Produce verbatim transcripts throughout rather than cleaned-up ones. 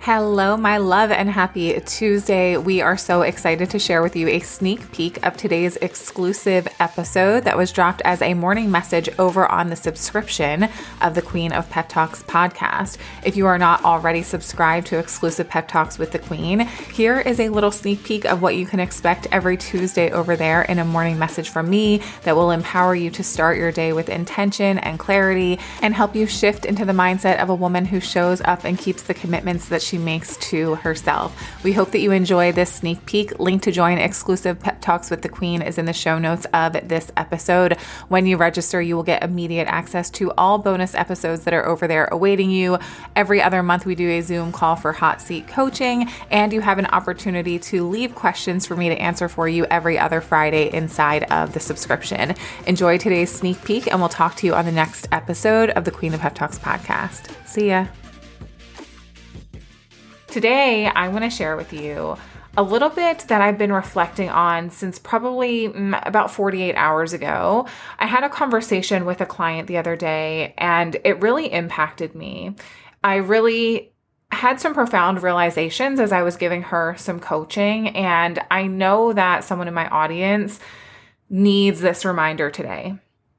Hello, my love, and happy Tuesday. We are so excited to share with you a sneak peek of today's exclusive episode that was dropped as a morning message over on the subscription of the Queen of Pep Talks podcast. If you are not already subscribed to exclusive Pep Talks with the Queen, here is a little sneak peek of what you can expect every Tuesday over there in a morning message from me that will empower you to start your day with intention and clarity and help you shift into the mindset of a woman who shows up and keeps the commitments that she makes to herself. We hope that you enjoy this sneak peek. Link to join exclusive Pep Talks with the Queen is in the show notes of this episode. When you register, you will get immediate access to all bonus episodes that are over there awaiting you. Every other month, we do a Zoom call for hot seat coaching, and you have an opportunity to leave questions for me to answer for you every other Friday inside of the subscription. Enjoy today's sneak peek, and we'll talk to you on the next episode of the Queen of Pep Talks podcast. See ya. Today, I want to share with you a little bit that I've been reflecting on since probably mm, about forty-eight hours ago. I had a conversation with a client the other day, and it really impacted me. I really had some profound realizations as I was giving her some coaching, and I know that someone in my audience needs this reminder today.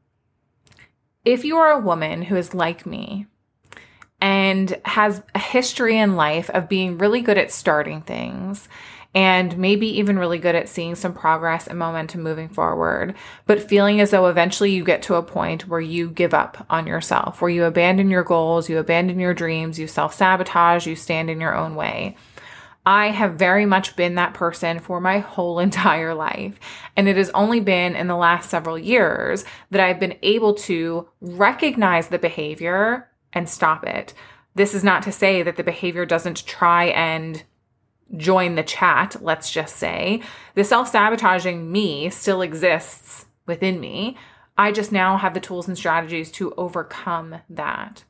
If you are a woman who is like me, and has a history in life of being really good at starting things and maybe even really good at seeing some progress and momentum moving forward, but feeling as though eventually you get to a point where you give up on yourself, where you abandon your goals, you abandon your dreams, you self-sabotage, you stand in your own way. I have very much been that person for my whole entire life. And it has only been in the last several years that I've been able to recognize the behavior and stop it. This is not to say that the behavior doesn't try and join the chat, let's just say. The self-sabotaging me still exists within me. I just now have the tools and strategies to overcome that.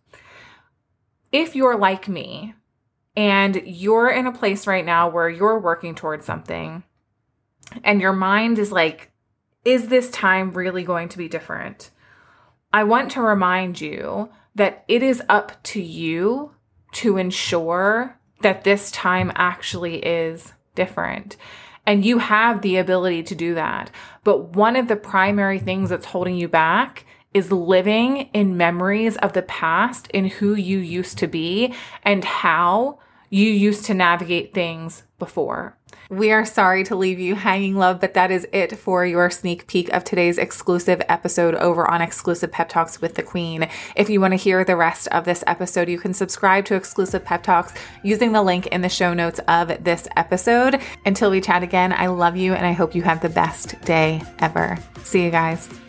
If you're like me and you're in a place right now where you're working towards something and your mind is like, is this time really going to be different? I want to remind you that it is up to you to ensure that this time actually is different. And you have the ability to do that. But one of the primary things that's holding you back is living in memories of the past, in who you used to be and how you used to navigate things before. We are sorry to leave you hanging, love, but that is it for your sneak peek of today's exclusive episode over on Exclusive Pep Talks with the Queen. If you want to hear the rest of this episode, you can subscribe to Exclusive Pep Talks using the link in the show notes of this episode. Until we chat again, I love you and I hope you have the best day ever. See you guys.